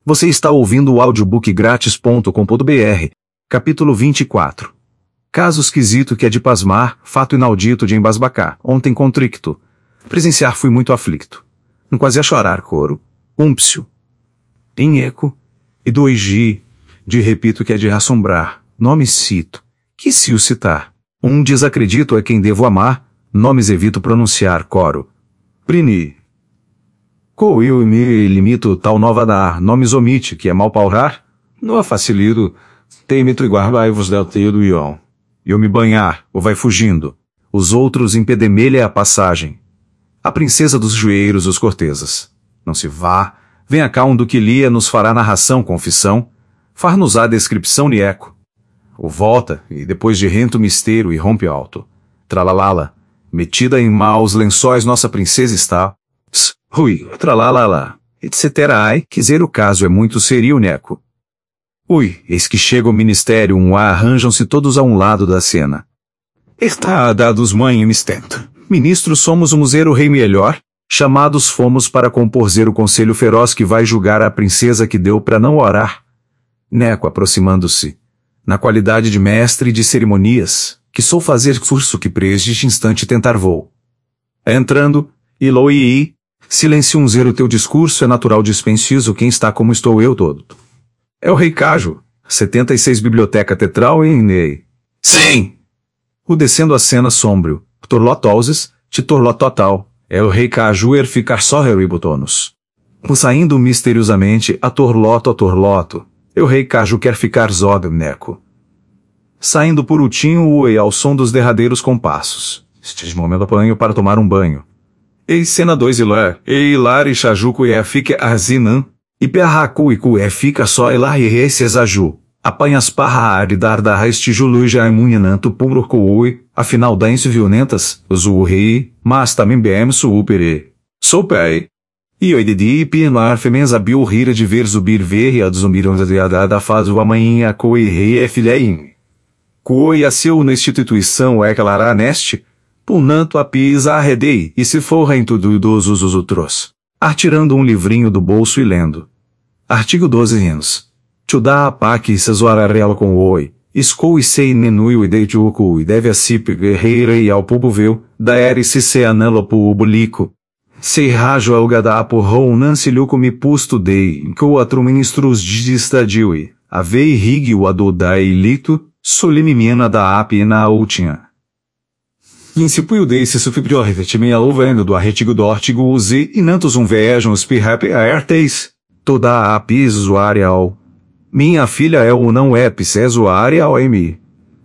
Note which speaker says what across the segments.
Speaker 1: Você está ouvindo o audiobookgratis.com.br, capítulo 24. Caso esquisito que é de pasmar, fato inaudito de embasbacar. Ontem contricto. Presenciar fui muito aflicto. Não quase a chorar coro. Úmpsio. Em eco. E dois de repito que é de assombrar. Nome cito. Que se o citar. Um desacredito é quem devo amar, nomes evito pronunciar coro. Prini. Co eu me limito tal nova dar, nomes omite, que é mal paurar? Não a facilito, temito e guardai-vos del teio ion. Eu me banhar, ou vai fugindo. Os outros impedemelha a passagem. A princesa dos joeiros os cortesas. Não se vá, venha cá um do que lia nos fará narração, confissão, far-nos-á descripção e eco. O volta, e depois de rento misteiro e rompe alto. Tralalala, metida em maus lençóis nossa princesa está. Ui, tralalala, etc. Ai, quiser o caso é muito serio neco. Ui, eis que chega o ministério arranjam-se todos a um lado da cena. Está dados mãe e mistento. Ministros somos o museiro rei melhor, chamados fomos para comporzer o conselho feroz que vai julgar a princesa que deu para não orar. Neco aproximando-se. Na qualidade de mestre de cerimonias, que sou fazer curso que preste instante tentar vou. Entrando, Iloi, silêncio um zero teu discurso é natural dispensizo quem está como estou eu todo. É o rei Cajo, 76 biblioteca tetral em Ney. Sim! O descendo a cena sombrio, torlotoses, titorlototal, é o rei Cajo ficar só ribotonos. O saindo misteriosamente a torloto, é o rei Cajo quer ficar neco. Saindo por ultinho ao som dos derradeiros compassos. Este momento apanho para tomar um banho. Ei cena 2 Ilar e Chajuco e fica azinan, e perracu e cu fica só Ilar e esse exaju, apanhas parra dar da estijulu já imunhananto puro coui, afinal dães violentas, rei, mas também bem supere. Sou pei. E oidedi e pinar femenza biu rira de ver zubir ver e adzumiram da faz o amanhã coi rei é filhaim. Coi a seu na instituição é calará neste, punanto a pisa arredei, e se forra em tudo idosos os outros. Artirando um livrinho do bolso e lendo. Artigo 12 anos. Tchudá a pá que se zoararela com oi, escou e sei nenui e deite o cu e deve a si guerreira e ao pubo veu, da erice se anelopo o bulico. Sei rajo ao gadá porrou nancilhuco me pusto dei, que o atro ministros de estadiui, avei rig o adodai lito, solimimiana da api na última. Incipuio desse sufibrior revertimia louvendo do artigo do artigo use e nantos vejam os pirrape aerteis. Toda a apis usuária ao. Minha filha é ou não é pis usuária ao emi.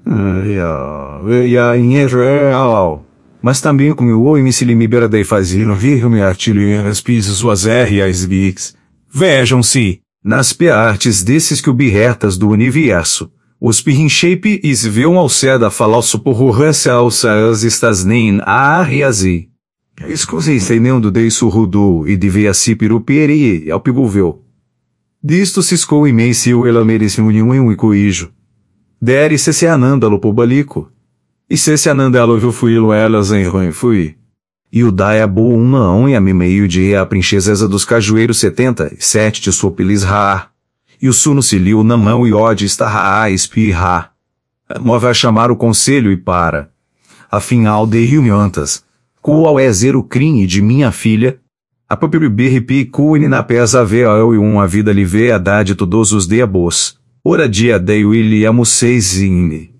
Speaker 1: Mas também com o oi me se libera de fazer vir me artilho as pis suas as bigs. Vejam-se, nas piartes desses que o birretas do universo. Os pirrinchape is viam ao seda falso porrurressa alças estas nem a riazi. Escusei sem nem do dei surrudu e devia si piruperi ao pibuveu. Disto ciscou e mei se o elamerisse um icoijo. Dere se ananda po balico. E se ananda alo fuilo elas em ruim fui. E o daia bo não e a me meio dia a princesa dos cajueiros 77 de sopilis ra. E o suno se liu na mão e ode está a espirrar. Move a chamar o conselho e para. Afinal de riunhantas. Qual é zero crime de minha filha? A papiribirripi cuine na pesa ve eu e a vida lhe vê a dade todos os diabos. Ora dia dei William seis in.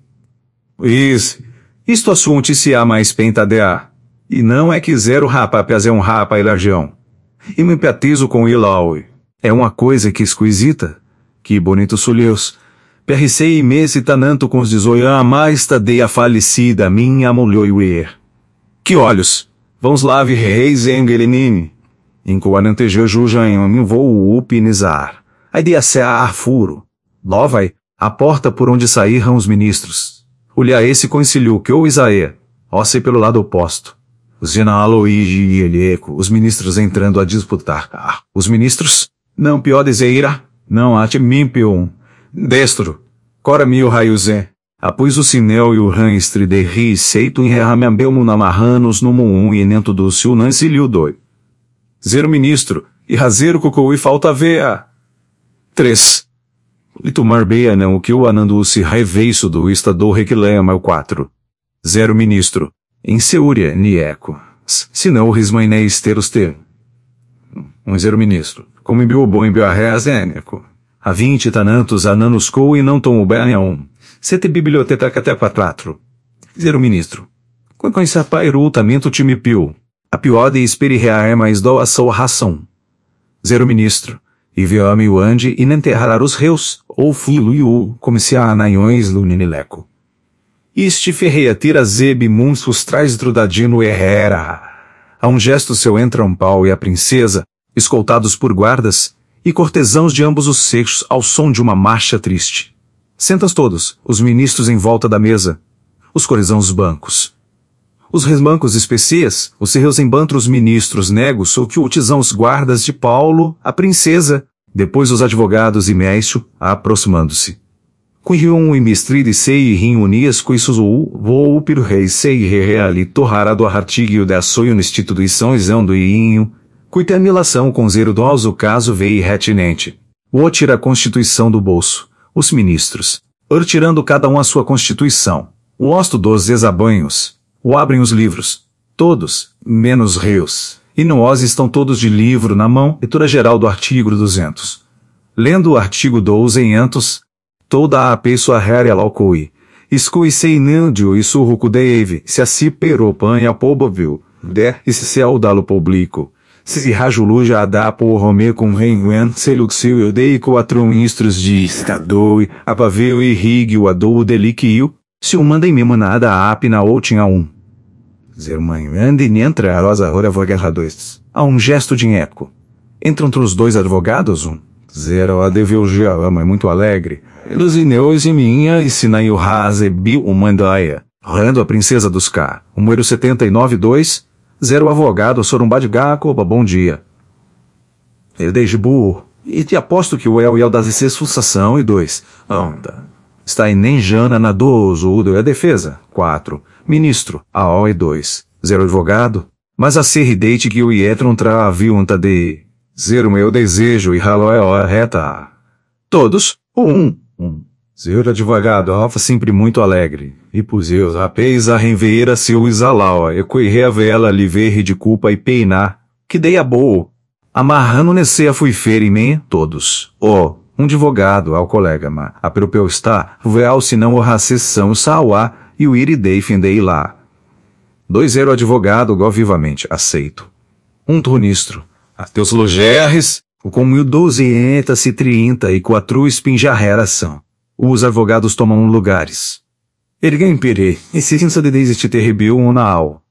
Speaker 1: Isto assunto se há mais pentadea. E não é que zero rapapes é um rapa e larjão. E me empatizo com ilaui. É uma coisa que esquisita. Que bonito sulheus. Perricei e messe tananto com os dezoiã mais tadei a falecida minha mulher. Que olhos! Vamos lá vir reis engelenine. Encoananteja juja em um voo upinizar. Aí de a furo. Ló vai, a porta por onde saíram os ministros. Olha esse conciliou que ou Isaé. Ó sei pelo lado oposto. Os Aloigi e Elieco, os ministros entrando a disputar. Os ministros? Não pior dizeira. Não ate mimpion. Destro. Cora mil raiozé. Após o sinel e o ranstre de ri seito em reramambelmo namarranos no muum e nento do sil nancilio doi. Zero ministro. E razeiro cocou e falta vea. 3. Litumar beia não o que o anando se reveiço do estado reclama o 4. 0 Ministro. Em Seúria, Nieco. Se não o rismaine esteros ter. 0 Ministro. Como enviou bom enviou a reazénico. A 20 tanantos ananos co e não tomo bem a 1. Sete biblioteca até 4. 0 Ministro. Quando esse apairutamento time piu. A pior de espere rear mais do a sua ração. 0 Ministro. E viame o ande e nenterrar os reus, ou filo e o, como se a anaiões luninileco. Este ferreia tira zebe munsus traz drudadino herrera. A um gesto seu entra um pau e a princesa, escoltados por guardas, e cortesãos de ambos os sexos ao som de uma marcha triste. Sentas todos, os ministros em volta da mesa, os cortesãos bancos. Os resbancos especias, os serreus embantro os ministros negos ou que utizam os guardas de Paulo, a princesa, depois os advogados e Mécio, aproximando-se. Cunhium e mistride sei e rim unias coisos vou piro rei sei reali torrara do artigo de açoio na instituição isando e inho, cuitamilação com zero dós o caso veio retinente. O tira a constituição do bolso, os ministros, tirando cada um a sua constituição, o osto dos desabanhos, o abrem os livros, todos, menos reus, e no os estão todos de livro na mão, leitura geral do artigo 200. Lendo o artigo 200, toda a pessoa réria laucoi, escui sei nandio e surruco deve, se assim peropanha pobovil, e se ao dalo publico, se rajuluja a da por Romeu com reinguen, se luxil eu dei quatro ministros de estado, apaveu e rigue o adou deliquio, se o mandem mesmo nada a apina ou tinha um. 0 mãe ande e entra a rosa hora vou guerra 2. Há um gesto de eco. Entra entre os dois advogados 0 a deveu já ama é muito alegre. Elusineus e minha e sinai o rase biu o mandaia. Rando a princesa dos K. O número 79-2. 0 advogado sorumbá de gacoba bom dia. Eu desde burro. E te aposto que o el das sucessão e 2. Anda. Está em Nenjana na dozo a defesa. 4. Ministro, a O e 2. 0 advogado. Mas a ser deite que o ietron tra a viunta de 0 meu desejo e ralo é hora reta. Todos, 1. 0 advogado, alfa sempre muito alegre. E puseus rapéis a renveira seu isalau, e coirre a vela liver de culpa e peinar, que dei a boa. Amarrando nesse a fui feira em mim, todos. Um advogado ao colega, ma, a propeu está, veal se não o racessão sauá, e o iridei fendei lá. 2-0 advogado go vivamente, aceito. 1 ministro, a teus logerres, o com 1230 e 4 espinjarrera são. Os advogados tomam lugares. Erguem pere, e se sinsa de desiste terribil unaal.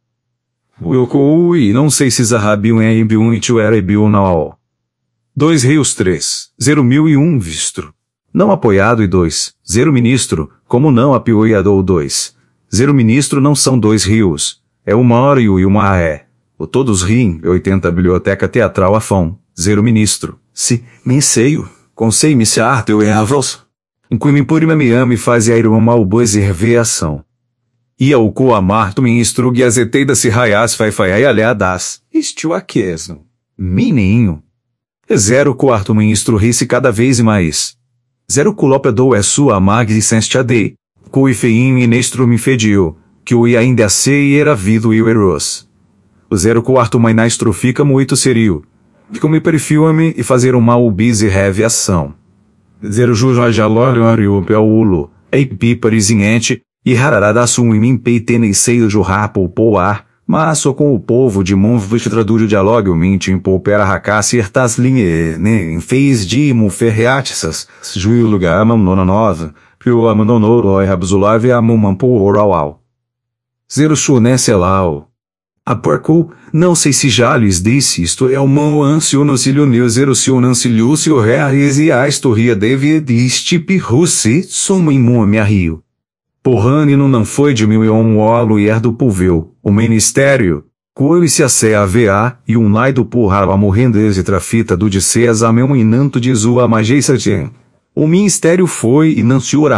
Speaker 1: Ui, não sei se zarrabiu em ibiun e tu era ibiu unaal. 2 rios 3, 0.001 visto. Não apoiado e 2, 0 ministro, como não apoiado 2. 0 ministro não são 2 rios, é uma hora e uma é. O todos riem, 80 biblioteca teatral afão, 0 ministro. Se, me seio, consei me se arteu e avros. Inquim por me ame faz a ir uma boas e reveação. Ia o coamarto me instrugue azetei se raias fai aliadas. Estiu aqueso. Mininho. 0 quarto me instruí-se cada vez mais. 0 culópia dou é sua mag e senstiadei. Coi feinho e nestro me fediu, que o ia ainda sei era vido e o eros. O 0 quarto mainastro fica muito serio. Fico me perfil-me e fazer uma ubis e reviação. 0 jujo jalório peulo, ei piparizinhente, e rararada sum e mim peitena e seio jurrapo poar, mas só com o povo de monvos tradúrio dialogue o minte em poupera racasse ertas linhe, né, em fez de mu ferreatisas, juio lugar amam nona nova, pio amandonoro e rabzulave amum oral. 0 chunesse lau. A porco, não sei se já lhes disse isto é o mão ansio no cilio neo 0 se o nancilio se o reais e a estorria deve distipi russi suma imu me rio. Porranino não foi de mil e olo e erdo pulveu, o ministério, coi-se a sé a va, e um lai do porra a morrendes e trafita do de seas a meu inanto de zua mageisa tien. O ministério foi e não se ora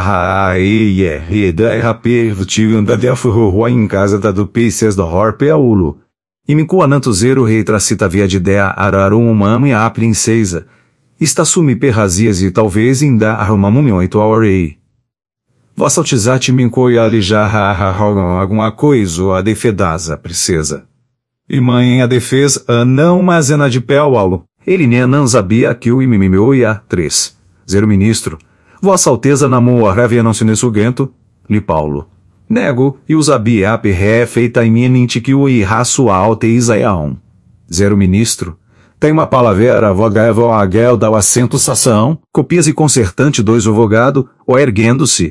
Speaker 1: e da rap anda de afurro em casa da do peices do horpe aulo. E me coananto 0 rei tracita via de dea ararum mame a princesa. Está sumi perrazias e talvez ainda arrumamos muito ao rei. Vossa altizate me encoia já alguma coisa a defedaza, princesa. E mãe a defesa não mas é na de pé ao aulo. Ele nem não sabia que o imimimeu ia 3. Zero ministro. Vossa Alteza namou a revia não se nesugento. Li Paulo. Nego, e o sabia a perré feita em minha que o irraço alta e Isaiaão. Zero ministro. Tem uma palavra vogavel a guel da assento sação, copias e consertante 2 o vogado, o erguendo-se,